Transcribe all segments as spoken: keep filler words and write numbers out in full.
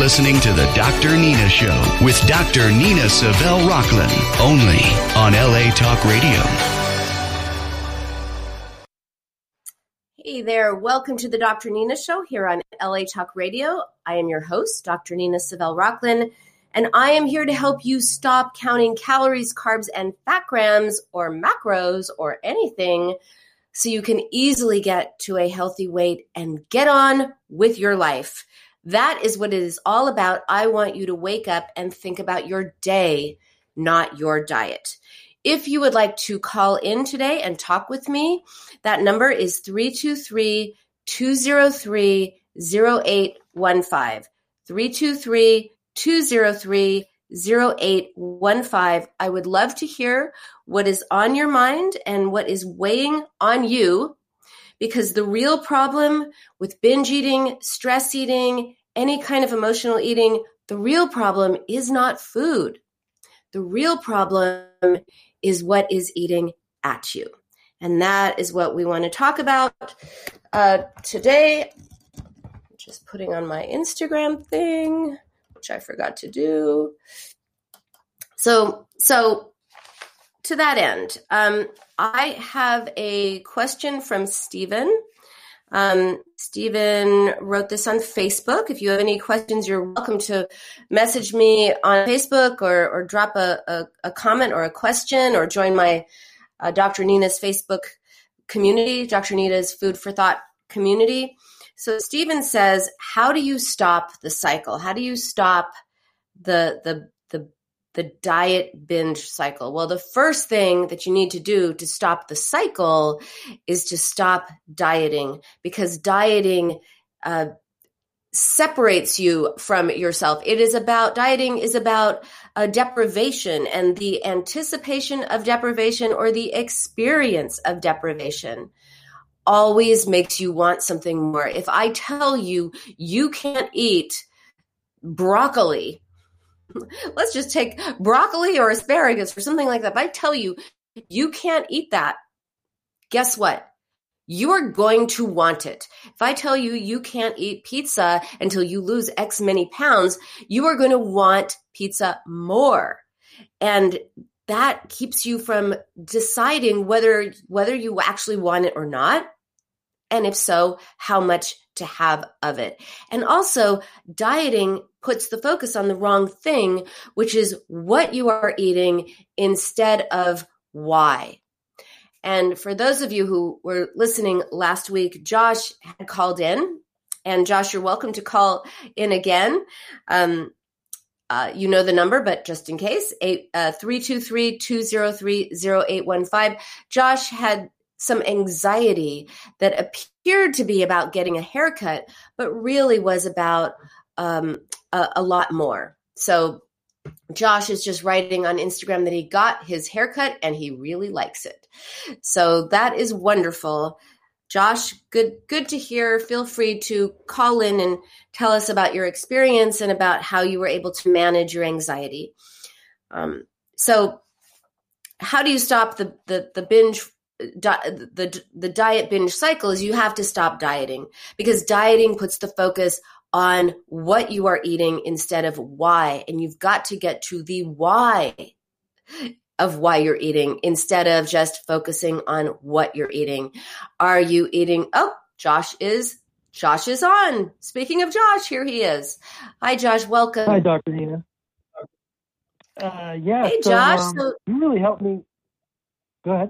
listening to the Doctor Nina Show with Doctor Nina Savelle Rocklin, only on L A Talk Radio. Hey there, welcome to the Doctor Nina Show here on L A Talk Radio. I am your host, Doctor Nina Savelle Rocklin, and I am here to help you stop counting calories, carbs, and fat grams or macros or anything so you can easily get to a healthy weight and get on with your life. That is what it is all about. I want you to wake up and think about your day, not your diet. If you would like to call in today and talk with me, that number is three two three, two zero three, zero eight one five. three two three, two zero three, zero eight one five. I would love to hear what is on your mind and what is weighing on you, because the real problem with binge eating, stress eating, any kind of emotional eating, the real problem is not food. The real problem is what is eating at you. And that is what we want to talk about uh, today. Just putting on my Instagram thing, which I forgot to do. So, so to that end, um, I have a question from Stephen. Um, Stephen wrote this on Facebook. If you have any questions, you're welcome to message me on Facebook or, or drop a, a, a comment or a question, or join my uh, Doctor Nina's Facebook community, Doctor Nina's Food for Thought community. So Stephen says, how do you stop the cycle? How do you stop the, the, the, the diet binge cycle? Well, the first thing that you need to do to stop the cycle is to stop dieting, because dieting uh, separates you from yourself. It is about, dieting is about uh, deprivation and the anticipation of deprivation, or the experience of deprivation always makes you want something more. If I tell you you can't eat broccoli, let's just take broccoli or asparagus or something like that. If I tell you you can't eat that, guess what? You are going to want it. If I tell you you can't eat pizza until you lose X many pounds, you are going to want pizza more. And that keeps you from deciding whether whether you actually want it or not. And if so, how much to have of it. And also, dieting puts the focus on the wrong thing, which is what you are eating instead of why. And for those of you who were listening last week, Josh had called in. And Josh, you're welcome to call in again. Um, uh, you know the number, but just in case, eight, uh, three two three, two zero three, zero eight one five. Josh had some anxiety that appeared to be about getting a haircut, but really was about um, a, a lot more. So Josh is just writing on Instagram that he got his haircut and he really likes it. So that is wonderful. Josh, good, good to hear. Feel free to call in and tell us about your experience and about how you were able to manage your anxiety. Um, so how do you stop the, the, the binge Di- the the diet binge cycle? Is you have to stop dieting, because dieting puts the focus on what you are eating instead of why. And you've got to get to the why of why you're eating instead of just focusing on what you're eating. Are you eating? Oh, Josh is Josh is on. Speaking of Josh, here he is. Hi, Josh. Welcome. Hi, Doctor Nina. Uh, yeah. Hey, so, Josh. Um, so- you really helped me. Go ahead.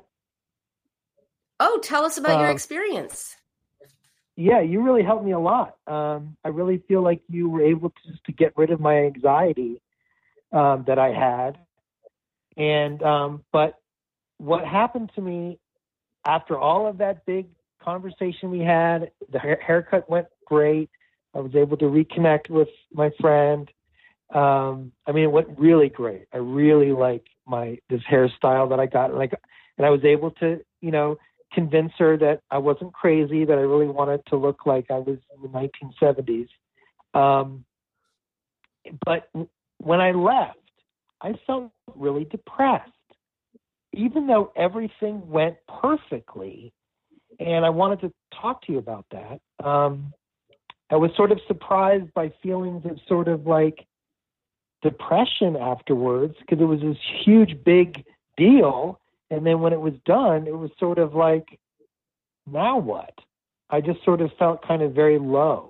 Oh, tell us about uh, your experience. Yeah, you really helped me a lot. Um, I really feel like you were able to just to get rid of my anxiety um, that I had. And um, but what happened to me after all of that big conversation we had, the ha- haircut went great. I was able to reconnect with my friend. Um, I mean, it went really great. I really like my this hairstyle that I got, and I got, and I was able to, you know, convince her that I wasn't crazy, that I really wanted to look like I was in the nineteen seventies. Um, but when I left, I felt really depressed, even though everything went perfectly. And I wanted to talk to you about that. Um, I was sort of surprised by feelings of sort of like depression afterwards, because it was this huge, big deal. And then when it was done, it was sort of like, now what? I just sort of felt kind of very low.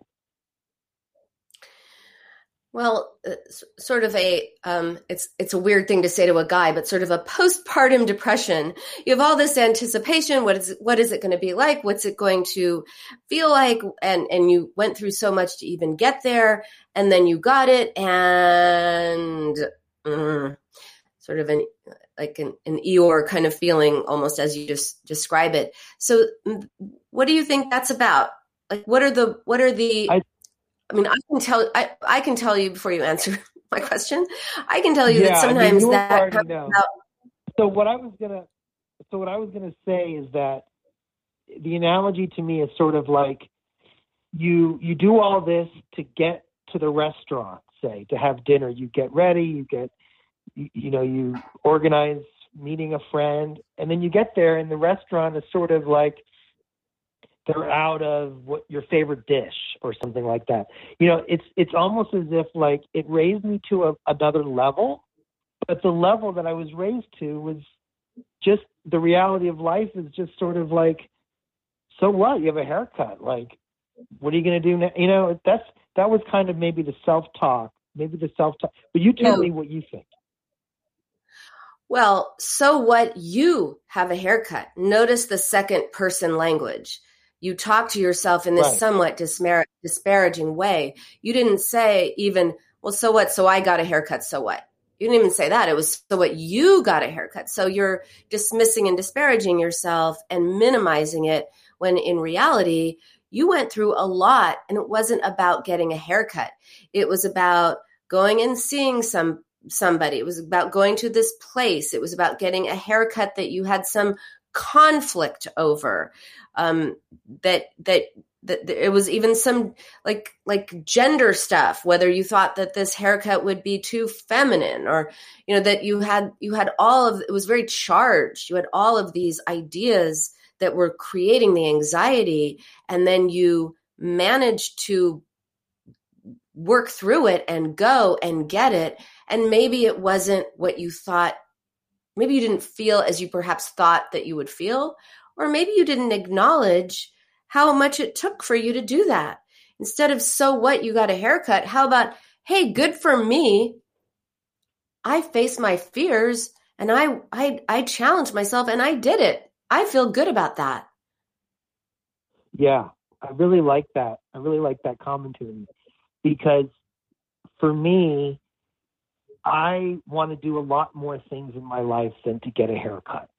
Well, uh, s- sort of a, um, it's it's a weird thing to say to a guy, but sort of a postpartum depression. You have all this anticipation. What is what is it going to be like? What's it going to feel like? And and you went through so much to even get there, and then you got it, and mm, sort of an like an, an Eeyore kind of feeling, almost as you just describe it. So, mm, what do you think that's about? Like, what are the what are the I, I mean, I can tell. I, I can tell you before you answer my question. I can tell you yeah, that I mean, sometimes you that already comes know. about. So what I was gonna, so what I was gonna say is that the analogy to me is sort of like you you do all this to get to the restaurant, say to have dinner. You get ready, you get, you, you know, you organize meeting a friend, and then you get there, and the restaurant is sort of like they're out of what your favorite dish or something like that. You know, it's it's almost as if like it raised me to a, another level, but the level that I was raised to was just the reality of life is just sort of like, so what? You have a haircut. Like, what are you going to do now? You know, that's that was kind of maybe the self-talk, maybe the self-talk. But you tell Yeah. me what you think. Well, so what? You have a haircut. Notice the second person language. You talk to yourself in this Right. somewhat dismar- disparaging way. You didn't say even, well, so what? So I got a haircut. So what? You didn't even say that. It was, so what? You got a haircut. So you're dismissing and disparaging yourself and minimizing it, when in reality, you went through a lot, and it wasn't about getting a haircut. It was about going and seeing some somebody. It was about going to this place. It was about getting a haircut that you had some conflict over. Um, that, that, that it was even some like, like gender stuff, whether you thought that this haircut would be too feminine, or, you know, that you had, you had all of, it was very charged. You had all of these ideas that were creating the anxiety, and then you managed to work through it and go and get it. And maybe it wasn't what you thought. Maybe you didn't feel as you perhaps thought that you would feel, or maybe you didn't acknowledge how much it took for you to do that. Instead of, so what, you got a haircut, how about, hey, good for me. I faced my fears, and I, I, I challenged myself, and I did it. I feel good about that. Yeah, I really like that. I really like that commentary, because for me, I want to do a lot more things in my life than to get a haircut.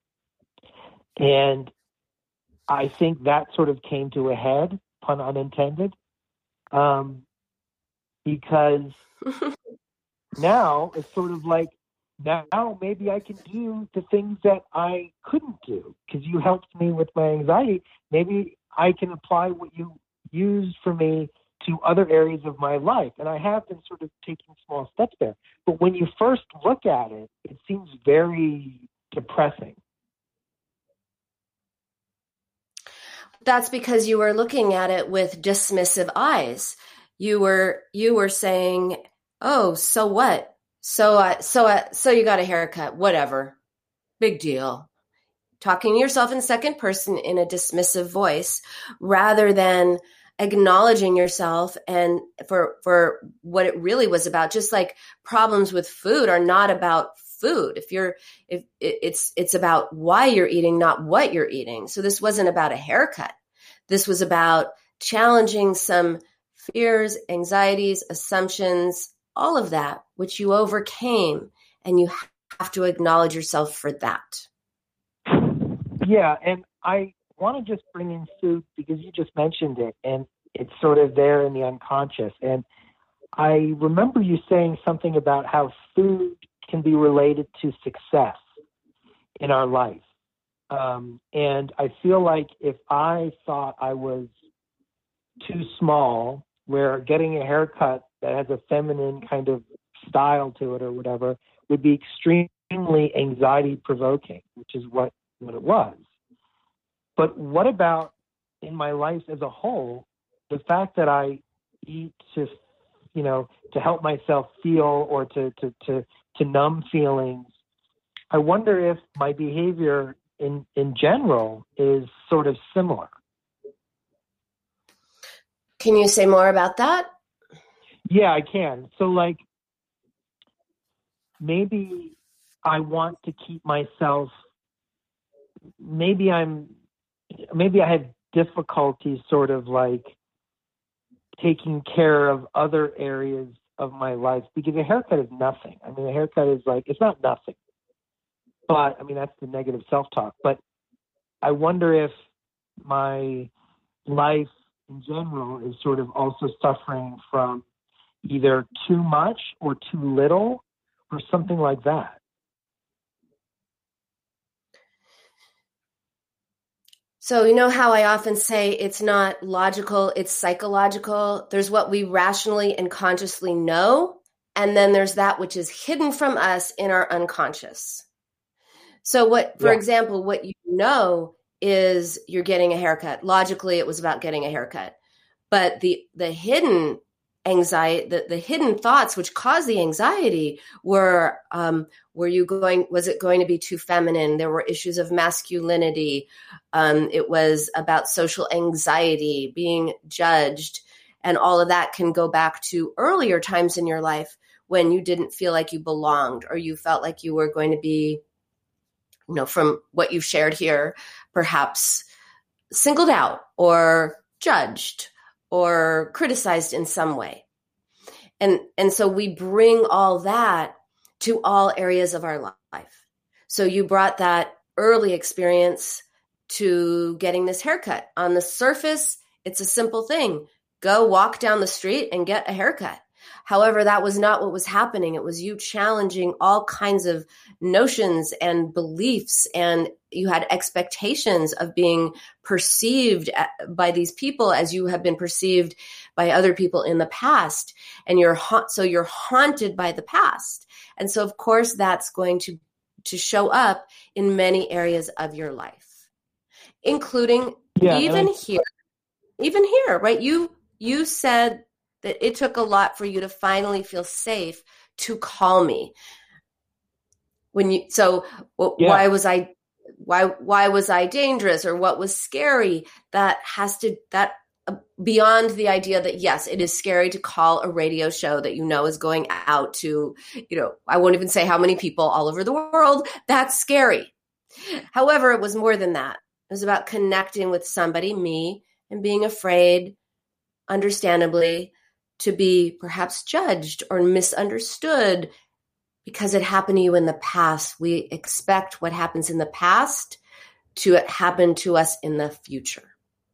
And I think that sort of came to a head, pun unintended, um, because now it's sort of like, now maybe I can do the things that I couldn't do because you helped me with my anxiety. Maybe I can apply what you used for me to other areas of my life. And I have been sort of taking small steps there. But when you first look at it, it seems very depressing. That's because you were looking at it with dismissive eyes. You were you were saying, "Oh, so what? So uh, so uh, so you got a haircut, whatever. Big deal." Talking to yourself in second person in a dismissive voice, rather than acknowledging yourself and for for what it really was about. Just like problems with food are not about food. If you're, if it's, it's about why you're eating, not what you're eating. So this wasn't about a haircut. This was about challenging some fears, anxieties, assumptions, all of that, which you overcame, and you have to acknowledge yourself for that. Yeah. And I want to just bring in food because you just mentioned it, and it's sort of there in the unconscious. And I remember you saying something about how food can be related to success in our life. Um, and I feel like if I thought I was too small, where getting a haircut that has a feminine kind of style to it or whatever would be extremely anxiety provoking, which is what, what it was. But what about in my life as a whole, the fact that I eat to, you know, to help myself feel or to, to, to, to numb feelings. I wonder if my behavior in, in general is sort of similar. Can you say more about that? Yeah, I can. So like, maybe I want to keep myself, maybe I'm, maybe I have difficulty sort of like taking care of other areas of my life, because a haircut is nothing. I mean, a haircut is like, it's not nothing, but I mean, that's the negative self-talk. But I wonder if my life in general is sort of also suffering from either too much or too little or something like that. So you know how I often say it's not logical, it's psychological. There's what we rationally and consciously know, and then there's that which is hidden from us in our unconscious. So what, for Yeah. example, what you know is you're getting a haircut. Logically, it was about getting a haircut. But the the hidden anxiety, the, the hidden thoughts which cause the anxiety were, um, were you going, was it going to be too feminine? There were issues of masculinity. Um, it was about social anxiety, being judged. And all of that can go back to earlier times in your life when you didn't feel like you belonged, or you felt like you were going to be, you know, from what you've shared here, perhaps singled out or judged or criticized in some way. And, and so we bring all that to all areas of our life. So you brought that early experience to getting this haircut. On the surface, it's a simple thing. Go walk down the street and get a haircut. However, that was not what was happening. It was you challenging all kinds of notions and beliefs, and you had expectations of being perceived by these people as you have been perceived by other people in the past. And you're ha- so you're haunted by the past. And so, of course, that's going to, to show up in many areas of your life, including Yeah, even I- here, even here, right? You, you said that it took a lot for you to finally feel safe to call me. When you, so well, Yeah. why was I, why, why was I dangerous, or what was scary? That has to, that uh, beyond the idea that yes, it is scary to call a radio show that you know is going out to, you know, I won't even say how many people all over the world. That's scary. However, it was more than that. It was about connecting with somebody, me, and being afraid, understandably, to be perhaps judged or misunderstood because it happened to you in the past. We expect what happens in the past to happen to us in the future.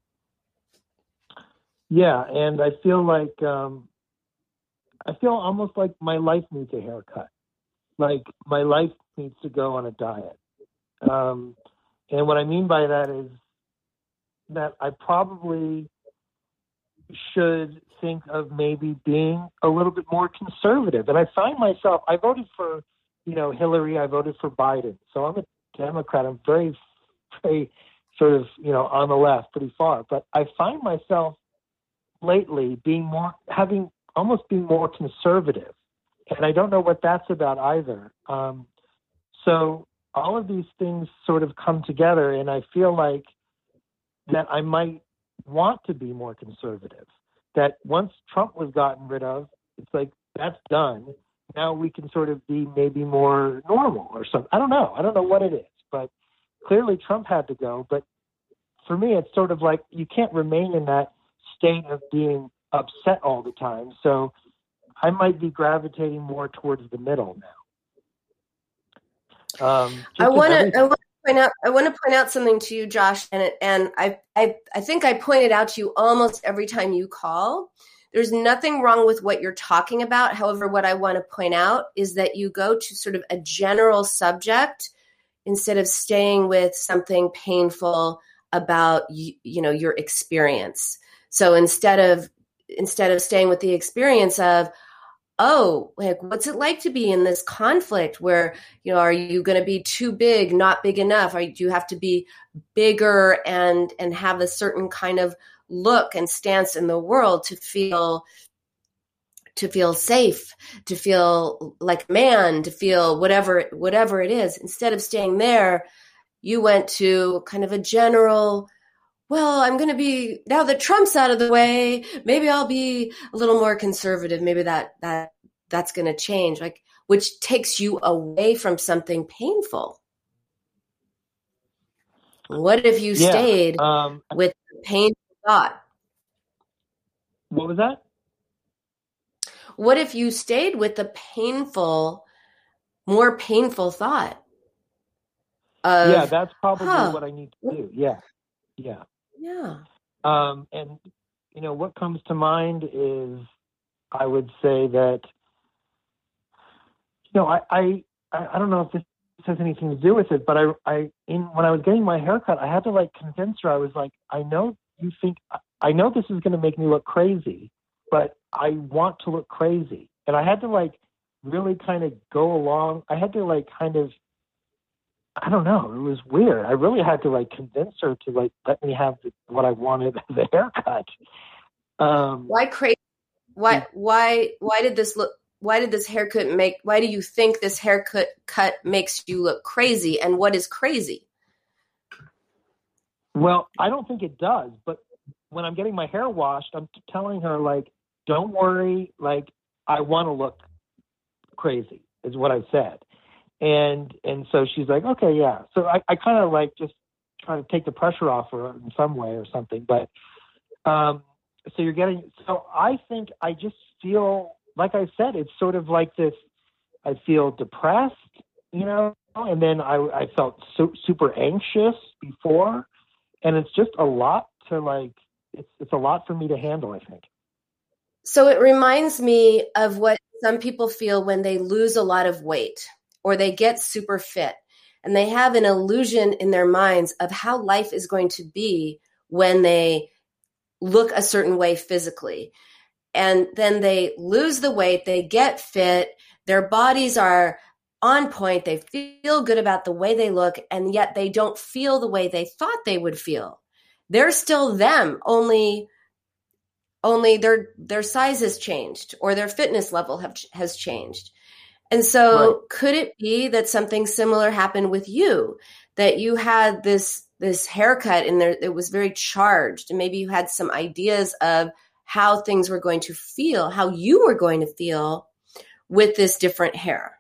Yeah, and I feel like um, I feel almost like my life needs a haircut. Like my life needs to go on a diet. Um, and what I mean by that is that I probably should think of maybe being a little bit more conservative. And I find myself, I voted for, you know, Hillary, I voted for Biden. So I'm a Democrat. I'm very, very sort of, you know, on the left, pretty far. But I find myself lately being more, having almost being more conservative. And I don't know what that's about either. Um, so all of these things sort of come together, and I feel like that I might want to be more conservative. That once Trump was gotten rid of, it's like, that's done. Now we can sort of be maybe more normal or something. I don't know. I don't know what it is, but clearly Trump had to go. But for me, it's sort of like you can't remain in that state of being upset all the time. So I might be gravitating more towards the middle now. Um, I want to. I want to point out. I want to point out something to you, Josh, and it, and I, I I think I pointed out to you almost every time you call. There's nothing wrong with what you're talking about. However, what I want to point out is that you go to sort of a general subject instead of staying with something painful about you, you know, your experience. So instead of instead of staying with the experience of, oh, like, what's it like to be in this conflict where, you know, are you going to be too big, not big enough? Are, do you have to be bigger and and have a certain kind of look and stance in the world to feel to feel safe, to feel like a man, to feel whatever whatever it is. Instead of staying there, you went to kind of a general, well, I'm going to be, now that Trump's out of the way, maybe I'll be a little more conservative. Maybe that that that's going to change, like, which takes you away from something painful. What if you Yeah, stayed um, with the painful thought? What was that? What if you stayed with the painful, more painful thought of, Yeah, that's probably huh, what I need to do. Yeah, yeah. yeah. Um, and, you know, what comes to mind is, I would say that, you know, I, I, I don't know if this has anything to do with it, but I, I, in, when I was getting my haircut, I had to like convince her. I was like, I know you think, I know this is going to make me look crazy, but I want to look crazy. And I had to like really kind of go along. I had to like kind of, I don't know. It was weird. I really had to like convince her to like let me have the, what I wanted as a haircut. Um, Why crazy? Why why why did this look? Why did this haircut make? Why do you think this haircut cut makes you look crazy? And what is crazy? Well, I don't think it does. But when I'm getting my hair washed, I'm telling her like, don't worry. Like, I want to look crazy is what I said. And and so she's like, okay, yeah. So I, I kind of like just try to take the pressure off her in some way or something. But um, so you're getting, so I think I just feel, like I said, it's sort of like this, I feel depressed, you know, and then I, I felt so, super anxious before. And it's just a lot to like, it's it's a lot for me to handle, I think. So it reminds me of what some people feel when they lose a lot of weight or they get super fit, and they have an illusion in their minds of how life is going to be when they look a certain way physically. And then they lose the weight, they get fit, their bodies are on point, they feel good about the way they look, and yet they don't feel the way they thought they would feel. They're still them, only only their their size has changed or their fitness level have, has changed. And so right. Could it be that something similar happened with you, that you had this this haircut and there, it was very charged, and maybe you had some ideas of how things were going to feel, how you were going to feel with this different hair.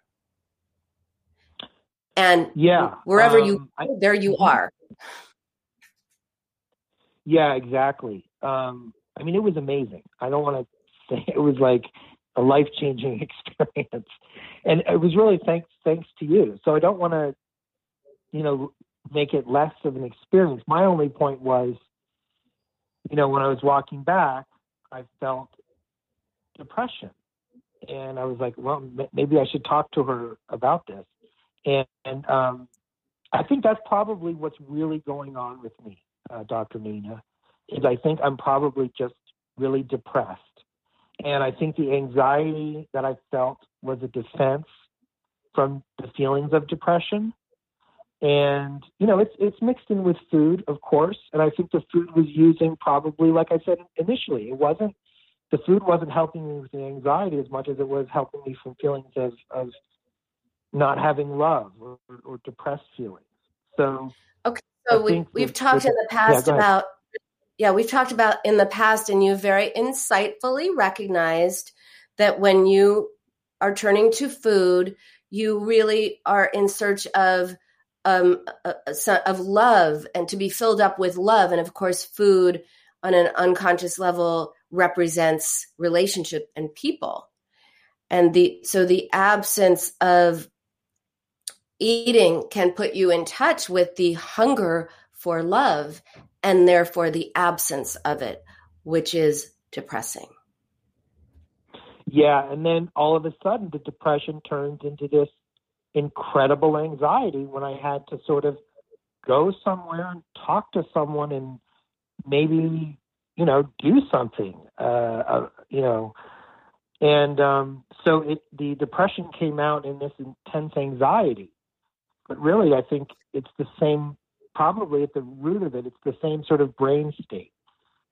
And yeah, wherever um, you I, there you are. Yeah, exactly. Um, I mean, it was amazing. I don't want to say it was like a life-changing experience. And it was really thanks thanks to you. So I don't want to, you know, make it less of an experience. My only point was, you know, when I was walking back, I felt depression. And I was like, well, m- maybe I should talk to her about this. And, and um, I think that's probably what's really going on with me, uh, Doctor Nina, is I think I'm probably just really depressed. And I think the anxiety that I felt was a defense from the feelings of depression. And, you know, it's it's mixed in with food, of course. And I think the food was using probably, like I said initially, it wasn't, the food wasn't helping me with the anxiety as much as it was helping me from feelings of, of not having love or, or depressed feelings. So, okay, so we, we've that, talked that, in the past yeah, about, yeah, we've talked about in the past, and you very insightfully recognized that when you are turning to food, you really are in search of um, a, a, of love and to be filled up with love. And of course, food on an unconscious level represents relationship and people. And the so the absence of eating can put you in touch with the hunger for love, and therefore the absence of it, which is depressing. Yeah, and then all of a sudden the depression turns into this incredible anxiety when I had to sort of go somewhere and talk to someone and maybe, you know, do something, uh, uh, you know. And um, so it, the depression came out in this intense anxiety. But really, I think it's the same, probably at the root of it, it's the same sort of brain state.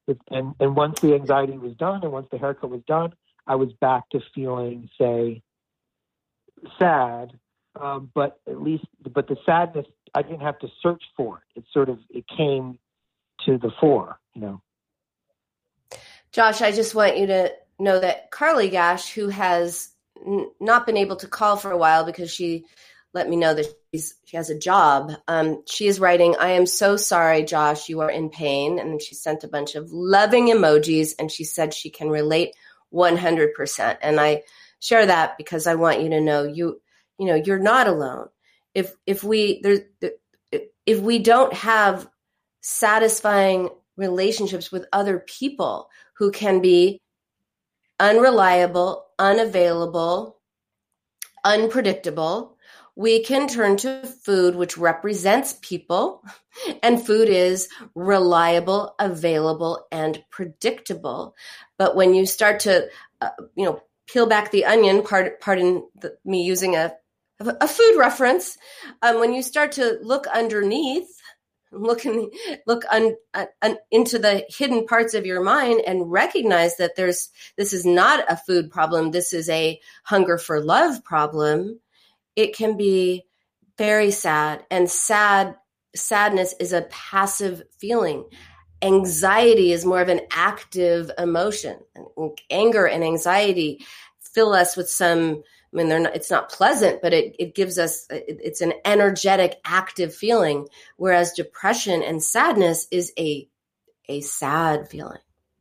It, and, and once the anxiety was done and once the haircut was done, I was back to feeling, say, sad. Um, but at least, but the sadness, I didn't have to search for it. It sort of, it came to the fore, you know. Josh, I just want you to know that Carly Gash, who has n- not been able to call for a while because she let me know that she's, she has a job. Um, she is writing, I am so sorry, Josh, you are in pain. And she sent a bunch of loving emojis, and she said she can relate one hundred percent. And I share that because I want you to know you, you know, you're not alone. If, if we, there, if we don't have satisfying relationships with other people who can be unreliable, unavailable, unpredictable, we can turn to food, which represents people, and food is reliable, available, and predictable. But when you start to, uh, you know, peel back the onion, pardon, pardon the, me using a, a food reference, um, when you start to look underneath, look in, look un, un, into the hidden parts of your mind and recognize that there's this is not a food problem. This is a hunger for love problem. It can be very sad, and sad sadness is a passive feeling. Anxiety is more of an active emotion. Anger and anxiety fill us with some, I mean, they're not, it's not pleasant, but it, it gives us, it, it's an energetic, active feeling, whereas depression and sadness is a, a sad feeling.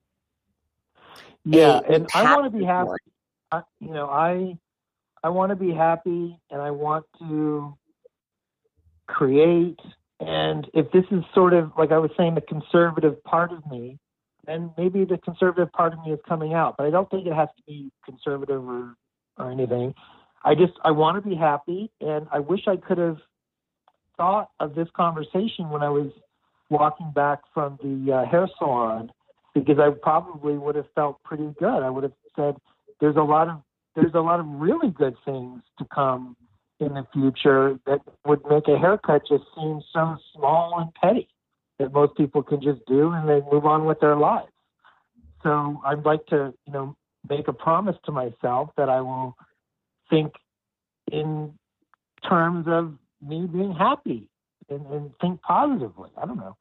Yeah, a, and a I want to be happy. I, you know, I I want to be happy, and I want to create. And if this is sort of, like I was saying, the conservative part of me, then maybe the conservative part of me is coming out. But I don't think it has to be conservative or, or anything. I just, I want to be happy, and I wish I could have thought of this conversation when I was walking back from the uh, hair salon, because I probably would have felt pretty good. I would have said, there's a lot of there's a lot of really good things to come in the future that would make a haircut just seem so small and petty that most people can just do and they move on with their lives. So I'd like to, you know, make a promise to myself that I will think in terms of me being happy and, and think positively. I don't know.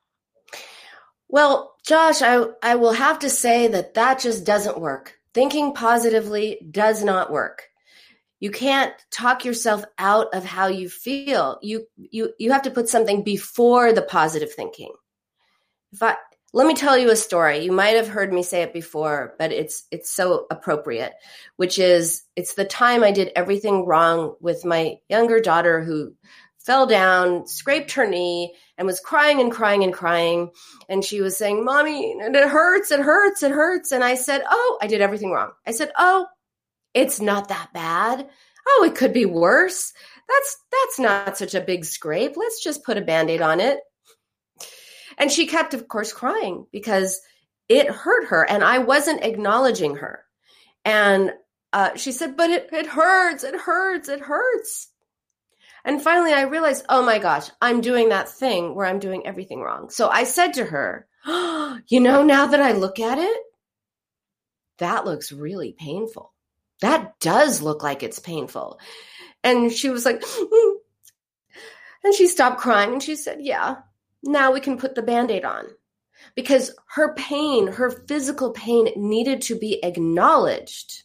Well, Josh, I, I will have to say that that just doesn't work. Thinking positively does not work. You can't talk yourself out of how you feel. You you you have to put something before the positive thinking. If I let me tell you a story. You might have heard me say it before, but it's it's so appropriate, which is it's the time I did everything wrong with my younger daughter who fell down, scraped her knee, and was crying and crying and crying. And she was saying, Mommy, it hurts, it hurts, it hurts. And I said, oh, I did everything wrong. I said, oh, it's not that bad. Oh, it could be worse. That's that's not such a big scrape. Let's just put a Band-Aid on it. And she kept, of course, crying because it hurt her. And I wasn't acknowledging her. And uh, she said, but it, it hurts, it hurts, it hurts. And finally, I realized, oh my gosh, I'm doing that thing where I'm doing everything wrong. So I said to her, oh, you know, now that I look at it, that looks really painful. That does look like it's painful. And she was like, mm. And she stopped crying and she said, yeah, now we can put the Band-Aid on. Because her pain, her physical pain needed to be acknowledged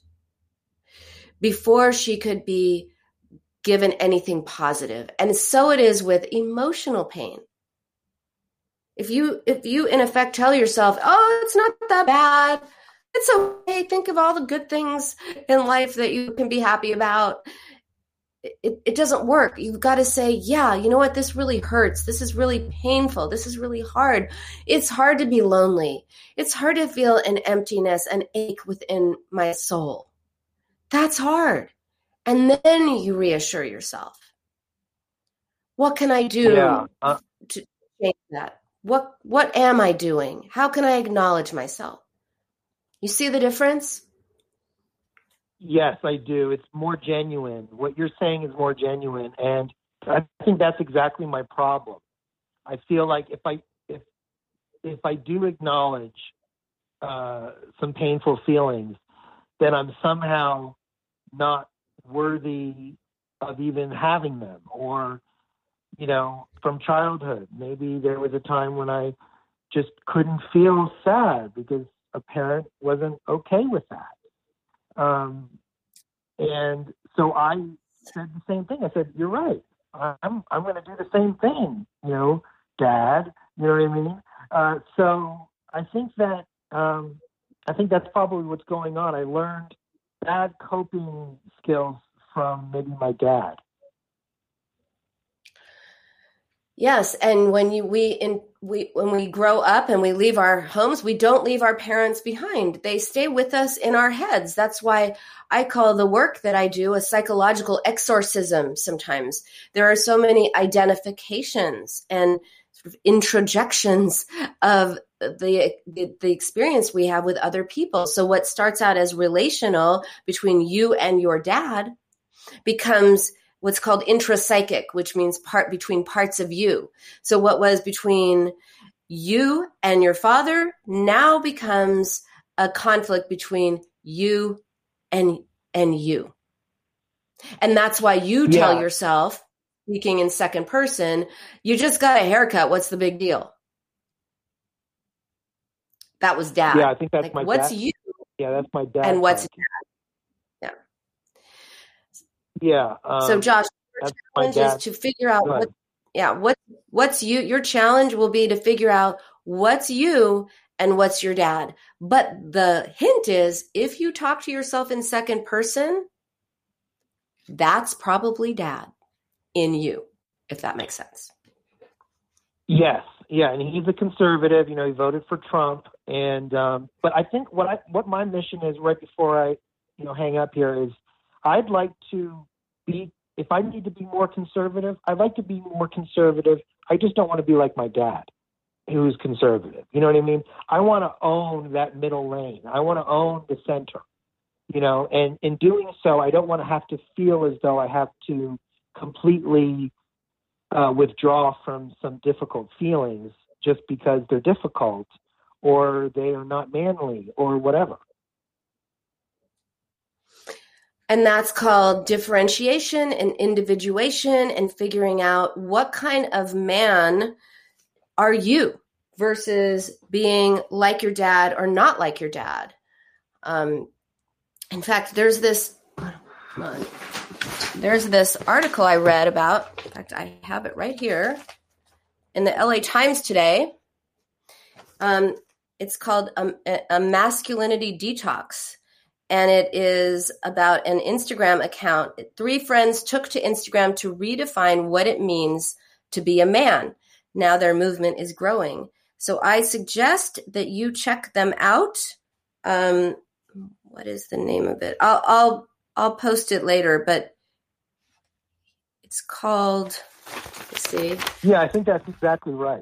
before she could be given anything positive. And so it is with emotional pain. If you, if you in effect tell yourself, oh, it's not that bad. It's okay. Think of all the good things in life that you can be happy about. It, it doesn't work. You've got to say, yeah, you know what? This really hurts. This is really painful. This is really hard. It's hard to be lonely. It's hard to feel an emptiness, an ache within my soul. That's hard. And then you reassure yourself. What can I do yeah. uh, to change that? What what am I doing? How can I acknowledge myself? You see the difference? Yes, I do. It's more genuine. What you're saying is more genuine. And I think that's exactly my problem. I feel like if I if if I do acknowledge uh, some painful feelings, then I'm somehow not worthy of even having them. Or, you know, from childhood, maybe there was a time when I just couldn't feel sad because a parent wasn't okay with that. Um, and so I said the same thing. I said, you're right. I'm I'm going to do the same thing, you know, Dad. You know what I mean? Uh, so I think that um, I think that's probably what's going on. I learned bad coping skills from maybe my dad. Yes, and when you we in we when we grow up and we leave our homes, we don't leave our parents behind. They stay with us in our heads. That's why I call the work that I do a psychological exorcism sometimes. There are so many identifications and sort of introjections of the, the the experience we have with other people. So what starts out as relational between you and your dad becomes what's called intrapsychic, which means part between parts of you. So what was between you and your father now becomes a conflict between you and and you. And that's why you tell Yeah. yourself, speaking in second person, you just got a haircut. What's the big deal? That was dad. Yeah, I think that's like, my what's dad. you Yeah, that's my dad. and what's talking. dad? Yeah. Um, So Josh, your that's my challenge is dad. to figure out Go ahead. what, yeah, what, what's you, your challenge will be to figure out what's you and what's your dad. But the hint is if you talk to yourself in second person, that's probably dad in you, if that makes sense. Yes, yeah, and he's a conservative. You know, he voted for Trump, and um, but I think what I what my mission is right before I, you know, hang up here is, I'd like to be, if I need to be more conservative, I'd like to be more conservative. I just don't want to be like my dad, who's conservative. You know what I mean? I want to own that middle lane. I want to own the center. You know, and in doing so, I don't want to have to feel as though I have to completely uh, withdraw from some difficult feelings just because they're difficult or they are not manly or whatever. And that's called differentiation and individuation and figuring out what kind of man are you versus being like your dad or not like your dad. Um, in fact, there's this, come on, there's this article I read about. In fact, I have it right here in the L A Times today. Um, it's called a, a Masculinity Detox. And it is about an Instagram account. Three friends took to Instagram to redefine what it means to be a man. Now their movement is growing. So I suggest that you check them out. Um, what is the name of it? I'll, I'll, I'll post it later, but it's called, let's see. Yeah, I think that's exactly right.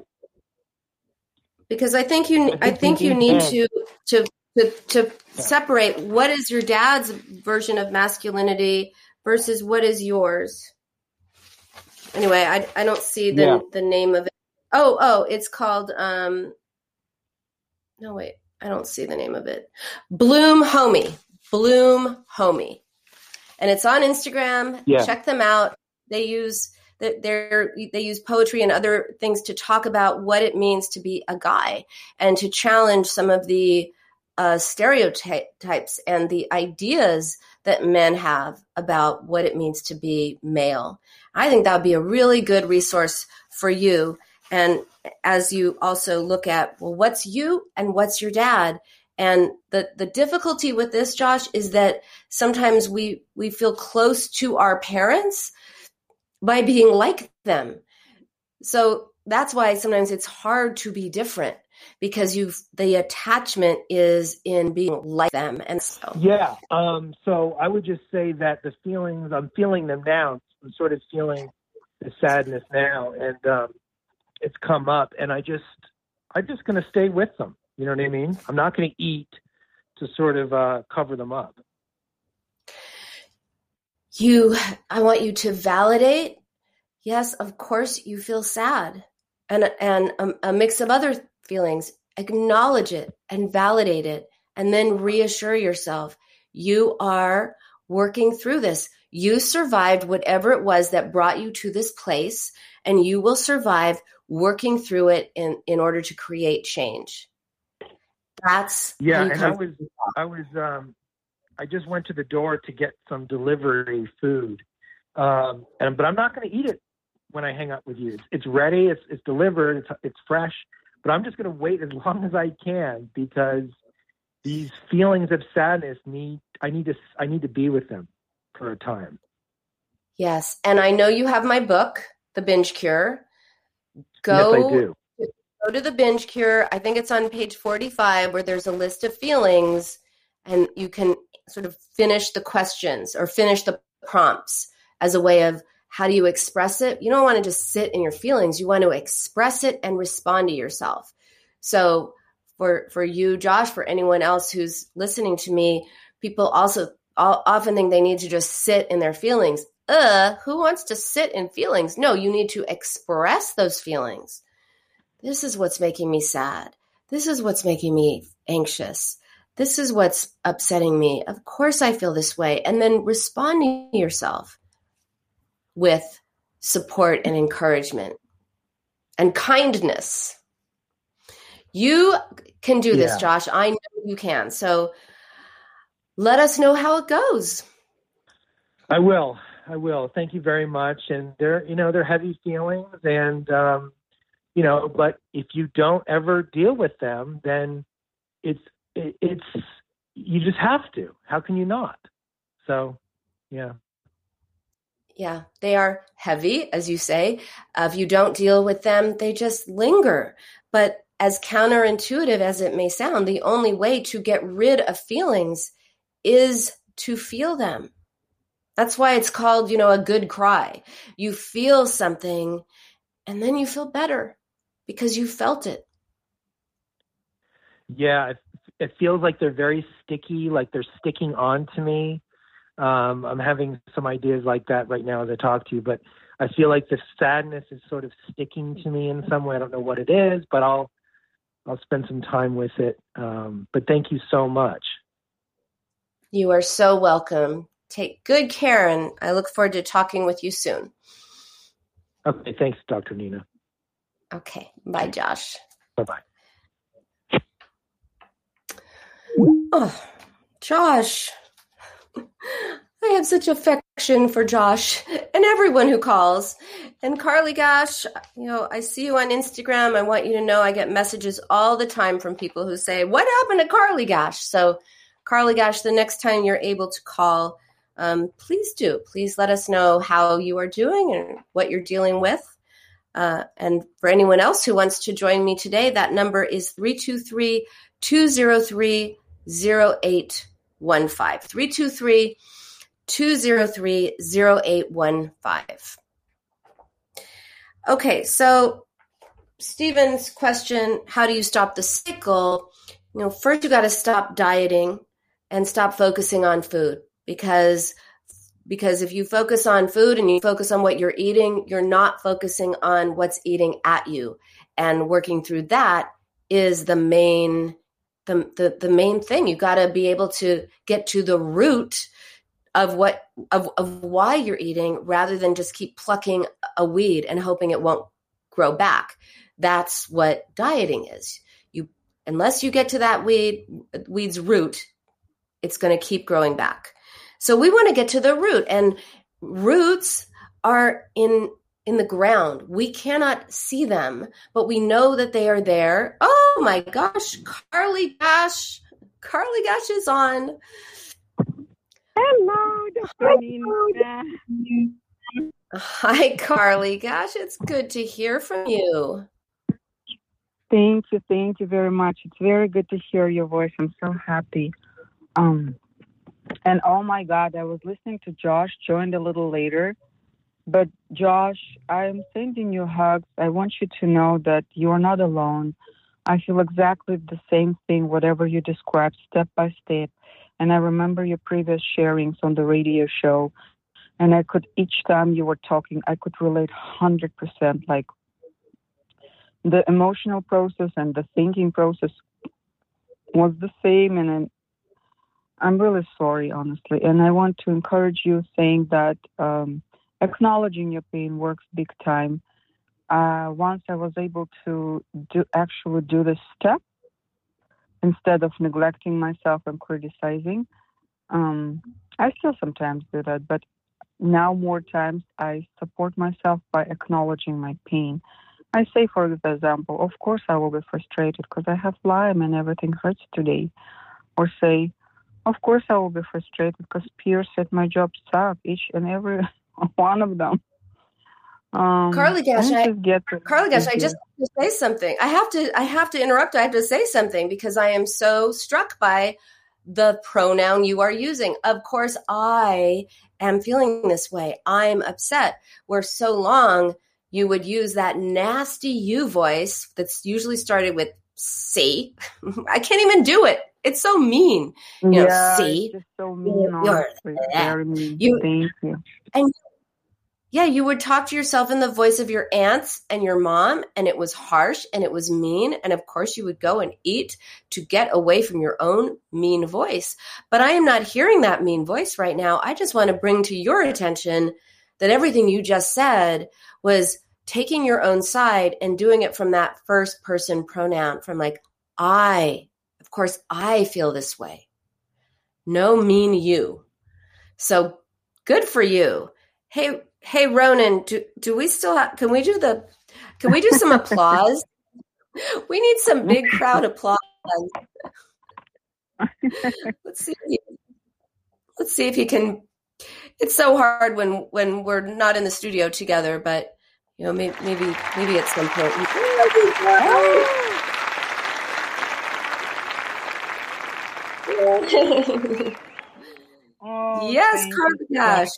Because I think you, I think, I think you you need can. to, to, to, to Yeah. separate what is your dad's version of masculinity versus what is yours. Anyway, I, I don't see the, Yeah. the name of it. Oh, oh, it's called, um, no, wait, I don't see the name of it. Bloom Homie, Bloom Homie. And it's on Instagram. Yeah. Check them out. They use, they're, they use poetry and other things to talk about what it means to be a guy and to challenge some of the uh, stereotypes and the ideas that men have about what it means to be male. I think that would be a really good resource for you. And as you also look at, well, what's you and what's your dad? And the, the difficulty with this, Josh, is that sometimes we, we feel close to our parents by being like them. So that's why sometimes it's hard to be different because you've, the attachment is in being like them. And so, Yeah. Um, so I would just say that the feelings, I'm feeling them now. I'm sort of feeling the sadness now. And, um, it's come up and I just, I'm just going to stay with them. You know what I mean? I'm not going to eat to sort of uh, cover them up. You, I want you to validate. Yes, of course you feel sad and, and a, a mix of other feelings, acknowledge it and validate it, and then reassure yourself you are working through this. You survived whatever it was that brought you to this place, and you will survive working through it in, in order to create change. That's yeah. And I was, I was, um, I just went to the door to get some delivery food, um, and but I'm not going to eat it when I hang up with you. It's, it's ready. It's it's delivered. It's it's fresh. But I'm just going to wait as long as I can, because these feelings of sadness need. I need to. I need to be with them for a time. Yes, and I know you have my book, The Binge Cure. Go. Yes, I do. Go to The Binge Cure. I think it's on page forty-five, where there's a list of feelings, and you can sort of finish the questions or finish the prompts as a way of how do you express it. You don't want to just sit in your feelings. You want to express it and respond to yourself. So for for you, Josh, for anyone else who's listening to me, people also often think they need to just sit in their feelings. Uh, who wants to sit in feelings? No, you need to express those feelings. This is what's making me sad. This is what's making me anxious. This is what's upsetting me. Of course I feel this way. And then responding to yourself with support and encouragement and kindness. You can do this, yeah. Josh. I know you can. So let us know how it goes. I will. I will. Thank you very much. And they're, you know, they're heavy feelings, and, um, you know, but if you don't ever deal with them, then it's, it, it's, you just have to. How can you not? So, yeah. Yeah, they are heavy, as you say. Uh, if you don't deal with them, they just linger. But as counterintuitive as it may sound, the only way to get rid of feelings is to feel them. That's why it's called, you know, a good cry. You feel something and then you feel better because you felt it. Yeah, it, it feels like they're very sticky, like they're sticking on to me. Um, I'm having some ideas like that right now as I talk to you, but I feel like the sadness is sort of sticking to me in some way. I don't know what it is, but I'll I'll spend some time with it. Um, but thank you so much. You are so welcome. Take good care, and I look forward to talking with you soon. Okay, thanks, Doctor Nina. Okay, bye, Josh. Bye-bye. Oh, Josh. I have such affection for Josh and everyone who calls. And Carly Gash, you know, I see you on Instagram. I want you to know I get messages all the time from people who say, what happened to Carly Gash? So Carly Gash, the next time you're able to call, um, please do. Please let us know how you are doing and what you're dealing with. Uh, and for anyone else who wants to join me today, that number is three two three, two zero three, zero eight one five. three two three, two zero three, zero eight one five. Okay, so Stephen's question, how do you stop the cycle? You know, first you got to stop dieting and stop focusing on food, because because if you focus on food and you focus on what you're eating, you're not focusing on what's eating at you. And working through that is the main the the, the main thing. You got to be able to get to the root of what of, of why you're eating, rather than just keep plucking a weed and hoping it won't grow back. That's what dieting is. You unless you get to that weed weed's root, it's going to keep growing back. So we want to get to the root, and roots are in in the ground. We cannot see them, but we know that they are there. Oh my gosh, Carly Gash. Carly Gash is on. Hello, Doctor Nina. Hi, Carly. Gosh, it's good to hear from you. Thank you. Thank you very much. It's very good to hear your voice. I'm so happy. Um, and oh my God, I was listening to Josh, joined a little later. But Josh, I'm sending you hugs. I want you to know that you are not alone. I feel exactly the same thing, whatever you described, step by step. And I remember your previous sharings on the radio show. And I could, each time you were talking, I could relate one hundred percent. Like, the emotional process and the thinking process was the same. And I'm, I'm really sorry, honestly. And I want to encourage you, saying that um, acknowledging your pain works big time. Uh, once I was able to do actually do this step instead of neglecting myself and criticizing. Um, I still sometimes do that, but now more times I support myself by acknowledging my pain. I say, for example, of course I will be frustrated because I have Lyme and everything hurts today. Or say, of course I will be frustrated because peers at my job suck, each and every one of them. Um, Carly Gash, I, get Carly Gash, I just have to say something. I have to, I have to interrupt. I have to say something because I am so struck by the pronoun you are using. Of course, I am feeling this way. I'm upset. Where so long you would use that nasty you voice that's usually started with "see." I can't even do it. It's so mean. You know, yeah, see, it's just so mean. you're Honestly, very mean. you, Thank you. And yeah, you would talk to yourself in the voice of your aunts and your mom, and it was harsh and it was mean. And of course, you would go and eat to get away from your own mean voice. But I am not hearing that mean voice right now. I just want to bring to your attention that everything you just said was taking your own side and doing it from that first person pronoun, from like, I, of course, I feel this way. No mean you. So good for you. Hey, Hey, Ronan, do, do we still have, can we do the, can we do some applause? We need some big crowd applause. Let's see. If he, let's see if he can, it's so hard when, when we're not in the studio together, but you know, maybe, maybe, maybe at some point. Oh, yes, Carly Gash.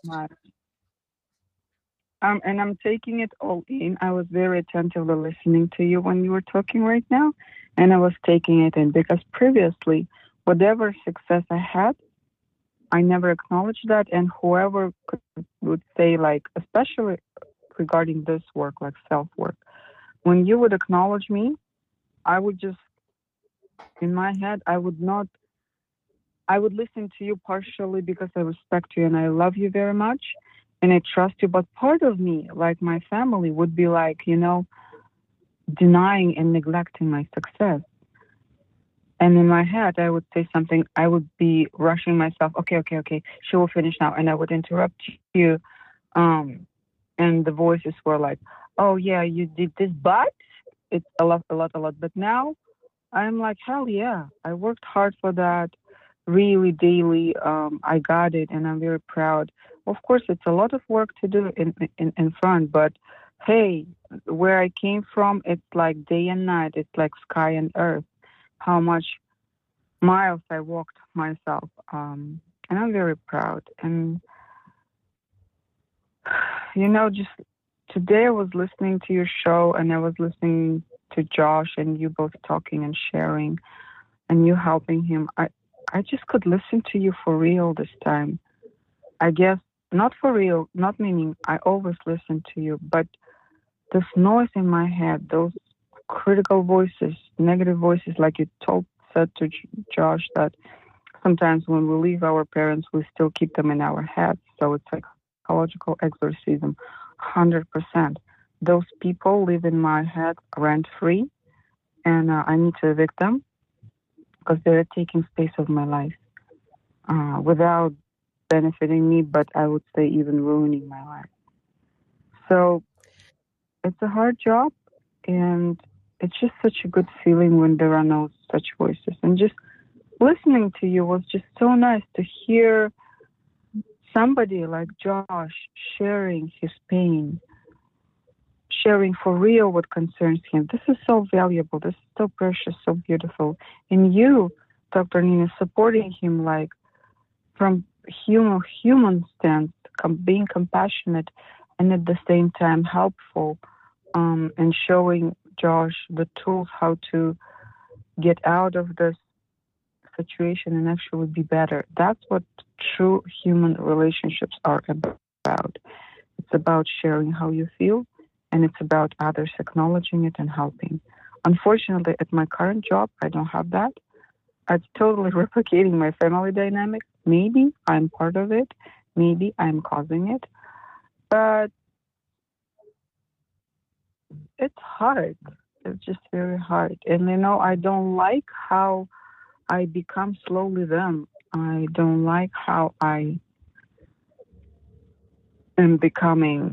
Um, and I'm taking it all in. I was very attentively listening to you when you were talking right now, and I was taking it in because previously, whatever success I had, I never acknowledged that. And whoever could, would say, like, especially regarding this work, like self-work, when you would acknowledge me, I would just, in my head, I would not, I would listen to you partially because I respect you and I love you very much. And I trust you, but part of me, like my family, would be like, you know, denying and neglecting my success. And in my head, I would say something, I would be rushing myself, okay, okay, okay, she will finish now. And I would interrupt you. Um, and the voices were like, oh, yeah, you did this, but it's a lot, a lot, a lot. But now I'm like, hell yeah, I worked hard for that. Really daily, um, I got it, and I'm very proud. Of course, it's a lot of work to do in, in in front, but hey, where I came from, it's like day and night. It's like sky and earth. How much miles I walked myself, um, and I'm very proud. And you know, just today I was listening to your show, and I was listening to Josh, and you both talking and sharing, and you helping him. I. I just could listen to you for real this time. I guess not for real, not meaning I always listen to you, but this noise in my head, those critical voices, negative voices, like you told, said to Josh, that sometimes when we leave our parents, we still keep them in our heads. So it's like psychological exorcism, one hundred percent. Those people live in my head rent-free, and uh, I need to evict them, because they're taking space of my life uh, without benefiting me, but I would say even ruining my life. So it's a hard job, and it's just such a good feeling when there are no such voices. And just listening to you was just so nice to hear somebody like Josh sharing his pain, sharing for real what concerns him. This is so valuable. This is so precious, so beautiful. And you, Doctor Nina, supporting him like from human human stance, com- being compassionate and at the same time helpful, um, and showing Josh the tools how to get out of this situation and actually be better. That's what true human relationships are about. It's about sharing how you feel and it's about others acknowledging it and helping. Unfortunately, at my current job, I don't have that. It's totally replicating my family dynamic. Maybe I'm part of it. Maybe I'm causing it. But it's hard. It's just very hard. And, you know, I don't like how I become slowly them. I don't like how I am becoming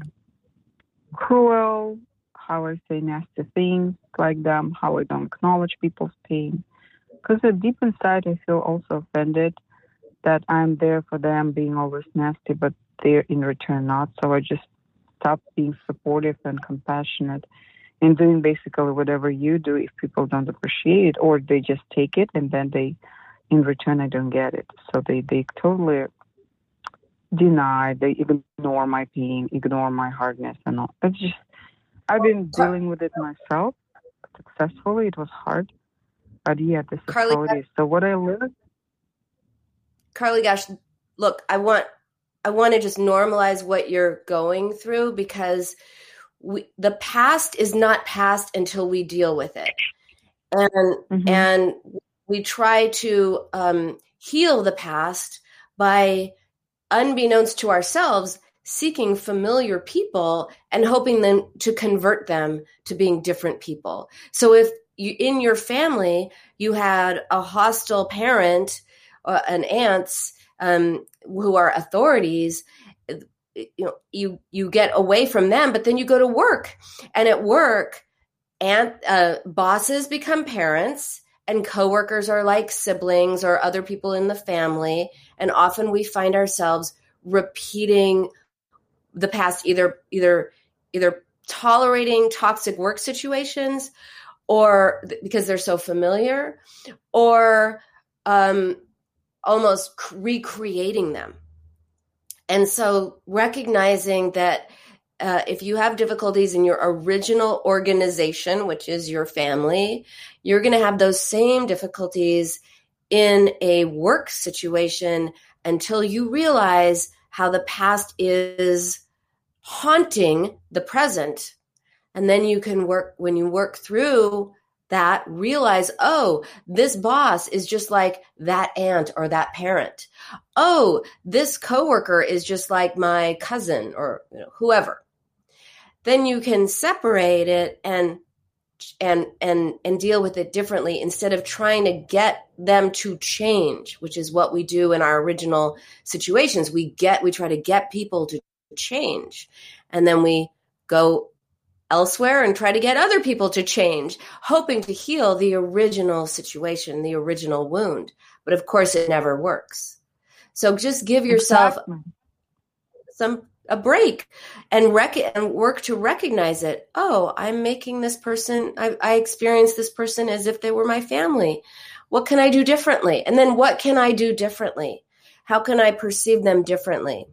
cruel, how I say nasty things like them, how I don't acknowledge people's pain. Because deep inside, I feel also offended that I'm there for them being always nasty, but they're in return not. So I just stop being supportive and compassionate and doing basically whatever you do if people don't appreciate it, or they just take it and then they, in return, I don't get it. So they, they totally deny, they ignore my pain, ignore my hardness and all. It's just, I've been dealing with it myself successfully. It was hard. But yeah, this is Carly, how it is. So what I learned, Carly, gosh, look, I want, I want to just normalize what you're going through, because we, the past is not past until we deal with it, and mm-hmm. and we try to um, heal the past by, unbeknownst to ourselves, seeking familiar people and hoping them to convert them to being different people. So if you, in your family, you had a hostile parent, uh, an aunts um, who are authorities, you know, you, you get away from them, but then you go to work, and at work, aunt, uh, bosses become parents, and coworkers are like siblings or other people in the family. And often we find ourselves repeating the past, either, either, either tolerating toxic work situations, or because they're so familiar, or um, almost recreating them. And so recognizing that uh, if you have difficulties in your original organization, which is your family, you're going to have those same difficulties in a work situation until you realize how the past is haunting the present. And then you can work, when you work through that, realize, oh, this boss is just like that aunt or that parent. Oh, this coworker is just like my cousin or you know, whoever. Then you can separate it and and and and deal with it differently, instead of trying to get them to change, which is what we do in our original situations. We get we try to get people to change, and then we go elsewhere and try to get other people to change, hoping to heal the original situation, the original wound. But of course, it never works. So just give yourself exactly. some a break and rec- and work to recognize it. Oh, I'm making this person, I, I experience this person as if they were my family. What can I do differently? And then what can I do differently? How can I perceive them differently?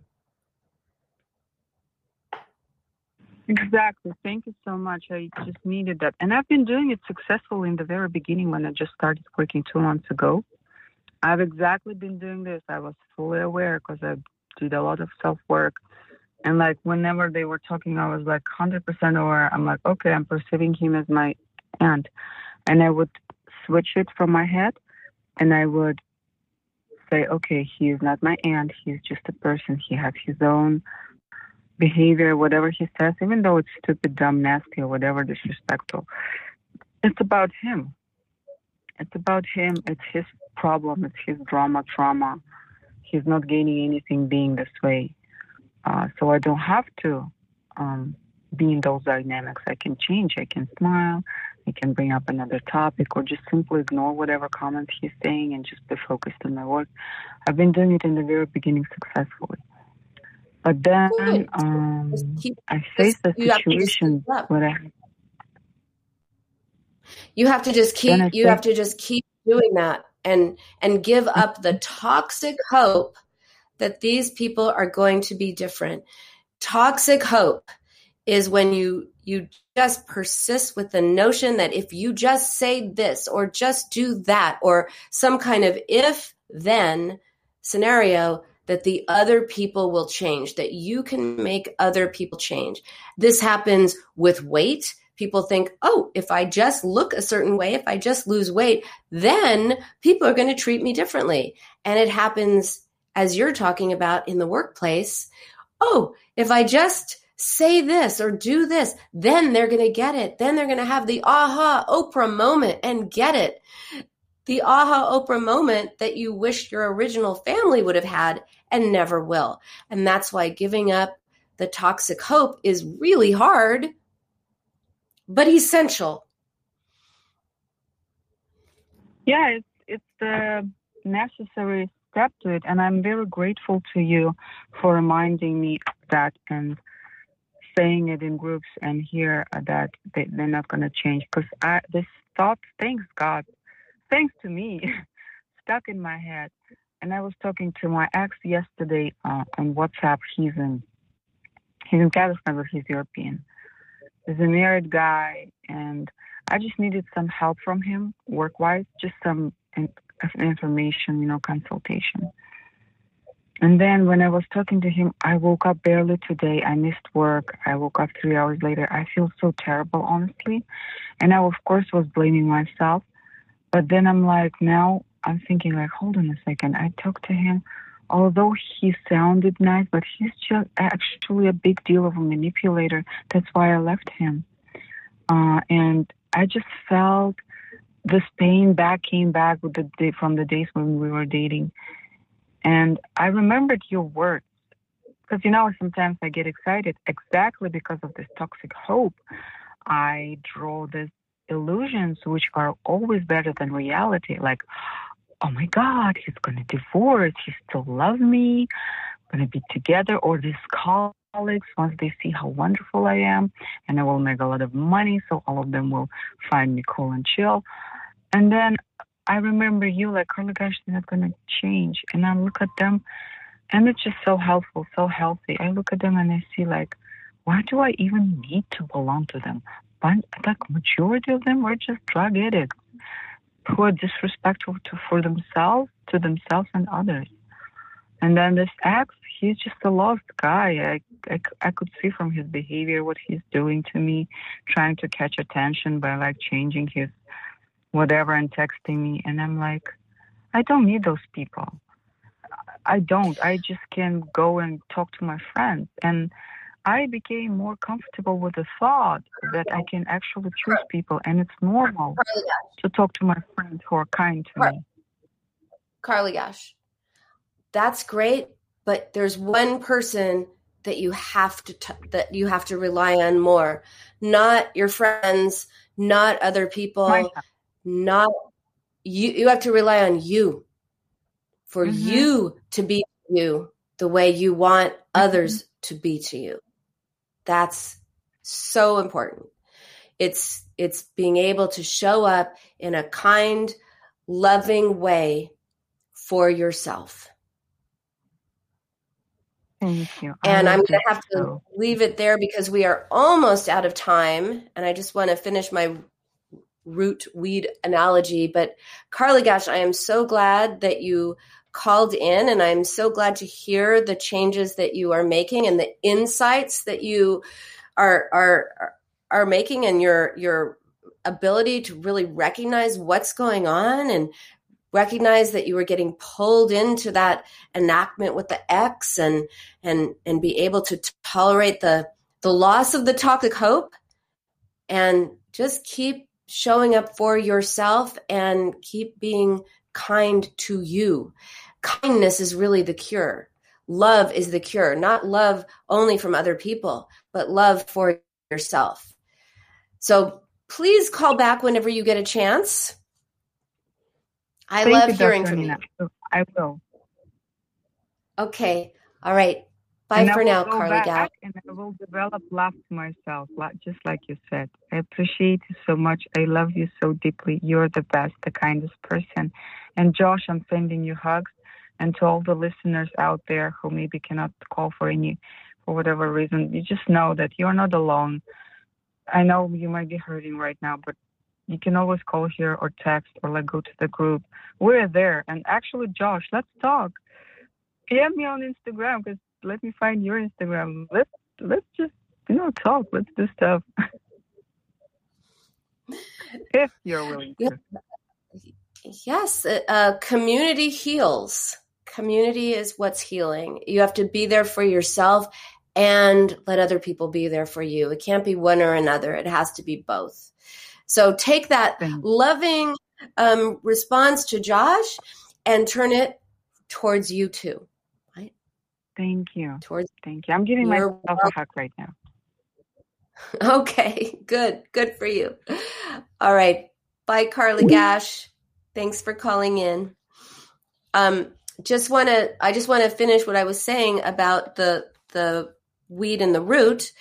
Exactly. Thank you so much. I just needed that. And I've been doing it successfully in the very beginning when I just started working two months ago. I've exactly been doing this. I was fully aware because I did a lot of self-work. And like whenever they were talking, I was like one hundred percent aware. I'm like, okay, I'm perceiving him as my aunt. And I would switch it from my head and I would say, okay, he is not my aunt. He's just a person. He has his own behavior, whatever he says, even though it's stupid, dumb, nasty, or whatever, disrespectful. It's about him. It's about him. It's his problem. It's his drama, trauma. He's not gaining anything being this way. Uh, so I don't have to um, be in those dynamics. I can change. I can smile. I can bring up another topic or just simply ignore whatever comments he's saying and just be focused on my work. I've been doing it in the very beginning successfully. But then um, keep, I face the situation where I... You have to just keep, you have to just keep doing that and, and give up the toxic hope that these people are going to be different. Toxic hope is when you you just persist with the notion that if you just say this or just do that or some kind of if-then scenario, that the other people will change, that you can make other people change. This happens with weight. People think, oh, if I just look a certain way, if I just lose weight, then people are going to treat me differently. And it happens, as you're talking about, in the workplace. Oh, if I just say this or do this, then they're going to get it. Then they're going to have the aha Oprah moment and get it. The aha Oprah moment that you wish your original family would have had and never will. And that's why giving up the toxic hope is really hard, but essential. Yeah, it's it's the necessary step to it, and I'm very grateful to you for reminding me of that and saying it in groups and here that they, they're not going to change. Because I this thought, thanks God, thanks to me, stuck in my head. And I was talking to my ex yesterday uh, on WhatsApp. He's in he's in Kazakhstan, but he's European. He's a married guy, and I just needed some help from him, work-wise, just some in- information, you know, consultation. And then when I was talking to him, I woke up barely today. I missed work. I woke up three hours later. I feel so terrible, honestly. And I, of course, was blaming myself. But then I'm like, now I'm thinking, like, hold on a second. I talked to him. Although he sounded nice, but he's just actually a big deal of a manipulator. That's why I left him. Uh, and I just felt this pain back came back with the day, from the days when we were dating. And I remembered your words. Because, you know, sometimes I get excited exactly because of this toxic hope. I draw these illusions which are always better than reality. Like, oh my God, he's going to divorce. He still loves me. We're going to be together. Or these colleagues, once they see how wonderful I am, and I will make a lot of money, so all of them will find me cool and chill. And then I remember you like, oh my gosh, they're not going to change. And I look at them, and it's just so helpful, so healthy. I look at them and I see like, why do I even need to belong to them? But the majority of them are just drug addicts who are disrespectful to for themselves, to themselves and others. And then this ex, he's just a lost guy. I, I, I could see from his behavior what he's doing to me, trying to catch attention by like changing his whatever and texting me. And I'm like, I don't need those people. I don't. I just can go and talk to my friends. And I became more comfortable with the thought that I can actually choose people, and it's normal to talk to my friends who are kind to me. Carly Gash, that's great, but there's one person that you have to t- that you have to rely on more, not your friends, not other people, not you. You have to rely on you for mm-hmm. you to be you the way you want others mm-hmm. to be to you. That's so important. It's it's being able to show up in a kind, loving way for yourself. Thank you. And I'm going to have to so. leave it there because we are almost out of time. And I just want to finish my root weed analogy. But Carly, gosh, I am so glad that you called in, and I'm so glad to hear the changes that you are making and the insights that you are are are making, and your your ability to really recognize what's going on and recognize that you were getting pulled into that enactment with the ex, and and and be able to tolerate the the loss of the toxic hope, and just keep showing up for yourself and keep being kind to you. Kindness is really the cure. Love is the cure, not love only from other people, but love for yourself. So please call back whenever you get a chance. I Thank love you, hearing Doctor from Nina. you. I will. Okay. All right. Bye and for now, go Carly Gash. And I will develop love to myself, just like you said. I appreciate you so much. I love you so deeply. You're the best, the kindest person. And Josh, I'm sending you hugs. And to all the listeners out there who maybe cannot call for any, for whatever reason, you just know that you're not alone. I know you might be hurting right now, but you can always call here or text or like go to the group. We're there. And actually, Josh, let's talk. add me on Instagram, because let me find your Instagram. Let's let's just you know talk. Let's do stuff. If you're willing to. Yes, uh, community heals. Community is what's healing. You have to be there for yourself and let other people be there for you. It can't be one or another. It has to be both. So take that loving um, response to Josh and turn it towards you too. Right? Thank you. Towards Thank you. I'm giving myself a hug right now. Okay, good. Good for you. All right. Bye, Carly Gash. Thanks for calling in. Um, just want to, I just want to finish what I was saying about the, the weed and the root.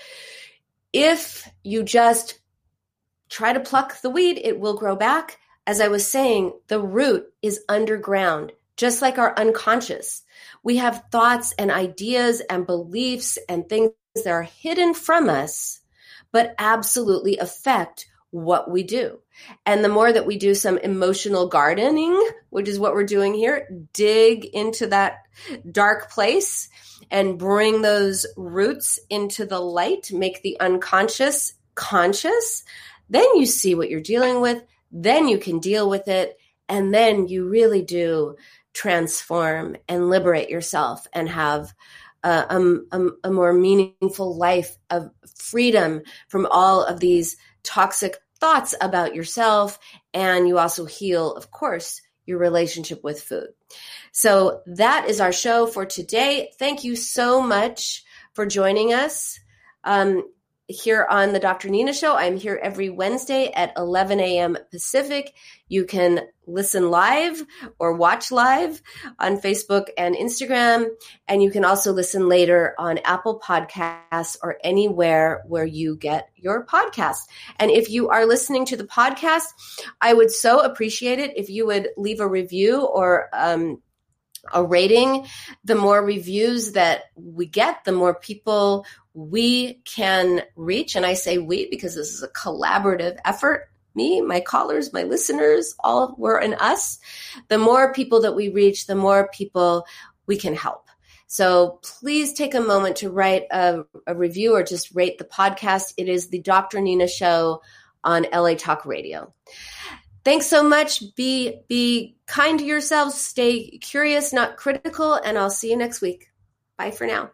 If you just try to pluck the weed, it will grow back. As I was saying, the root is underground, just like our unconscious. We have thoughts and ideas and beliefs and things that are hidden from us, but absolutely affect what we do. And the more that we do some emotional gardening, which is what we're doing here, dig into that dark place and bring those roots into the light, make the unconscious conscious, then you see what you're dealing with, then you can deal with it, and then you really do transform and liberate yourself and have uh, a, a, a more meaningful life of freedom from all of these toxic thoughts about yourself. And you also heal, of course, your relationship with food. So that is our show for today. Thank you so much for joining us um, here on the Doctor Nina Show. I'm here every Wednesday at eleven a.m. Pacific. You can listen live or watch live on Facebook and Instagram. And you can also listen later on Apple Podcasts or anywhere where you get your podcast. And if you are listening to the podcast, I would so appreciate it if you would leave a review or um, a rating. The more reviews that we get, the more people we can reach. And I say we because this is a collaborative effort. Me, my callers, my listeners, all we're in us. The more people that we reach, the more people we can help. So please take a moment to write a, a review or just rate the podcast. It is the Doctor Nina Show on L A Talk Radio. Thanks so much. Be, be kind to yourselves. Stay curious, not critical. And I'll see you next week. Bye for now.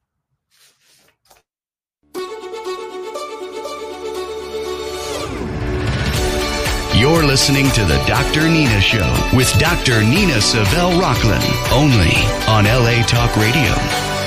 You're listening to the Doctor Nina Show with Doctor Nina Savelle Rocklin, only on L A Talk Radio.